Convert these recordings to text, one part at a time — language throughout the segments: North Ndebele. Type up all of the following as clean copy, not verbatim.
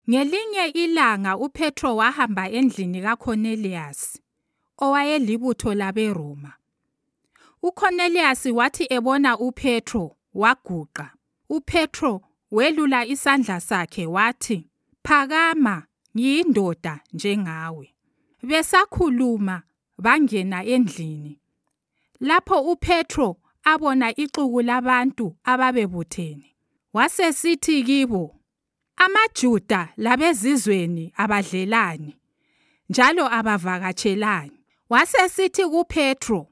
Ngelinye ilanga uPetro wahamba endlini kaCornelius, owayelibutho labeRoma. UCornelius wathi ebona uPetro waguqa. UPetro welula isandla sakhe wathi, "Phakama, ngiyindoda njengawe." Besakhuluma bangena endlini. Lapho uPetro abona ixuku labantu ababebuthene, wasesithi kibo, "AmaJuda labezizweni abadlelani, njalo abavakatshelani." Wasesithi kuPetro,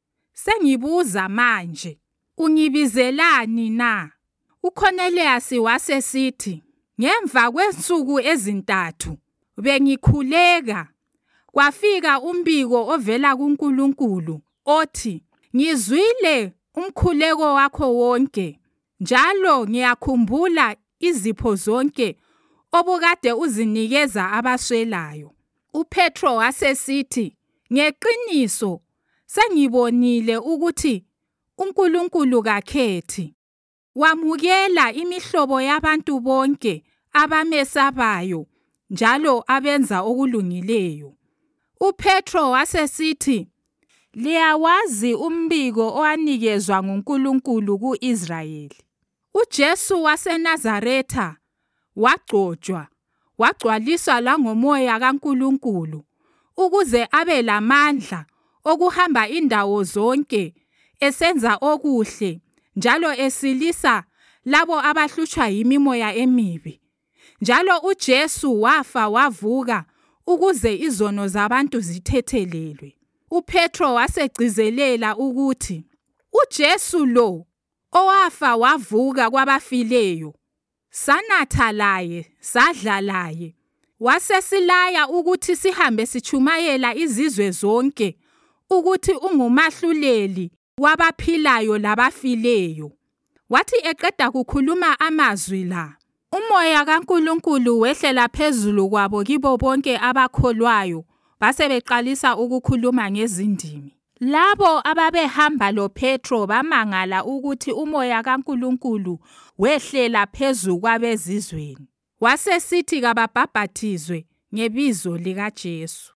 "Sengibuza manje, ungibizelani na?" UCornelius wasesithi, "Ngemva kwensuku ezintathu bengikhuleka, kwafika umbiko ovela kuNkulunkulu othi, ngizwile umkhuleko wakho wonke, njalo ngiyakhumbula izipho zonke obukade uzinikeza abaswelayo." UPetro wasesithi, "Ngeqiniso sengibonile ukuthi uNkulunkulu kakhethi. Wamukela imihlobo yabantu bonke abamesabayo njalo abenza okulungileyo." UPetro wasesithi, "Liyawazi umbiko owanikezwa nguNkulunkulu ku-Israyeli. UJesu waseNazaretha wagcotshwa, wagcwaliswa langoMoya kaNkulunkulu ukuze abe lamandla okuhamba indawo zonke esenza okuhle njalo esilisa labo abahlutshwa yimimoya emibi. Njalo uJesu wafa wavuka ukuze izono zabantu zithethelelwe." UPetro wasegcizelela ukuthi uJesu lo owafa wavuka kwabafileyo, sanatha laye, sadla laye. Wasesilaya ukuthi sihambe sitshumayela izizwe zonke ukuthi ungumahluleli wabaphilayo labafileyo. Wathi eqeda kukhuluma amazwi la, uMoya kaNkulunkulu wehlela phezulu kwabo kibo bonke abakholwayo, basebeqalisa ukukhuluma ngezindimi. Labo ababehamba loPetro bamangala ukuthi uMoya kaNkulunkulu wehlela phezu kwabezizweni. Wasesithi kababhaphathizwe ngebizo likaJesu.